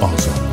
آزاد.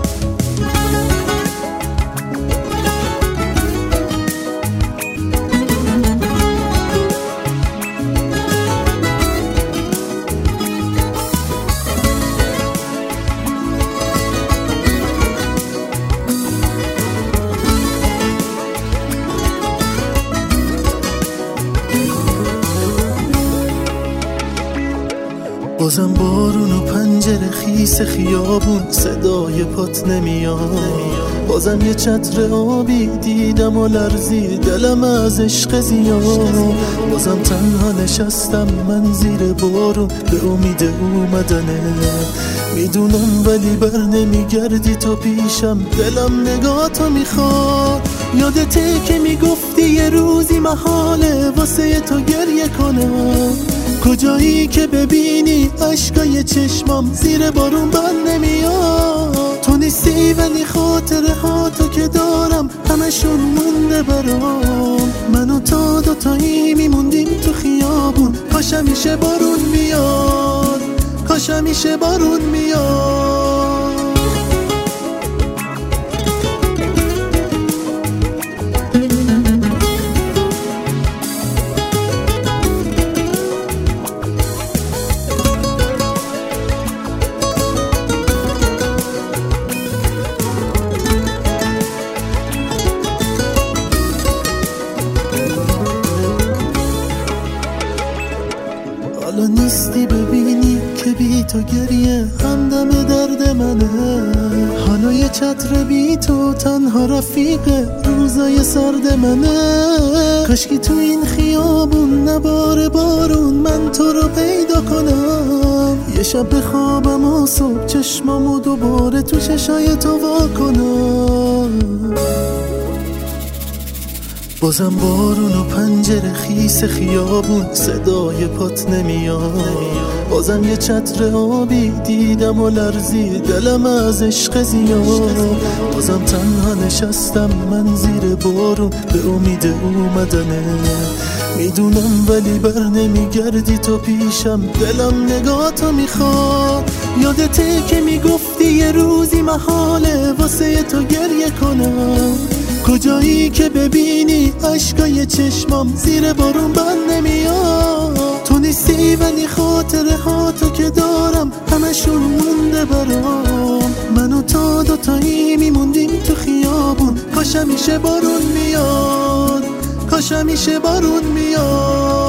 بازم بارون و پنجره خیس خیابون صدای پات نمیاد، بازم یه چتر آبی دیدم و لرزی دلم از عشق زیاد، بازم تنها نشستم من زیر بارون به امید اومدنه، میدونم ولی بر نمیگردی تو پیشم، دلم نگاهتو میخواد. یادته که میگفتی یه روزی محاله واسه تو گریه کنم، کجایی که ببینی عشقای چشمام زیر بارون بر نمیاد. تو نیستی ولی خاطره ها تو که دارم همشون مونده برام، من و تا دوتایی میموندیم تو خیابون، کاش همیشه بارون میاد، کاش همیشه بارون میاد. حالا نیستی ببینی که بی تو گریه همدم درد منه، حالا یه چتر بی تو تنها رفیق روزای سرد منه. کاشکی تو این خیابون نباره بارون من تو رو پیدا کنم، یه شب بخوابم و صبح چشمامو دوباره تو چشای تو وا کنم. بازم بارون و پنجره خیس خیابون صدای پات نمیاد، بازم یه چتر آبی دیدم و لرزی دلم از عشق زیاد، بازم تنها نشستم من زیر بارون به امید اومدنه، میدونم ولی بر نمیگردی تو پیشم، دلم نگاهتو میخواد. یادته که میگفتی یه روزی محاله واسه تو گریه کنم، کجایی که ببینی عشقای چشمام زیر بارون بر نمیاد. تو نیستی ولی خاطره ها تو که دارم همشون مونده برام، من و تا دوتایی میموندیم تو خیابون، کاش همیشه بارون میاد، کاش همیشه بارون میاد.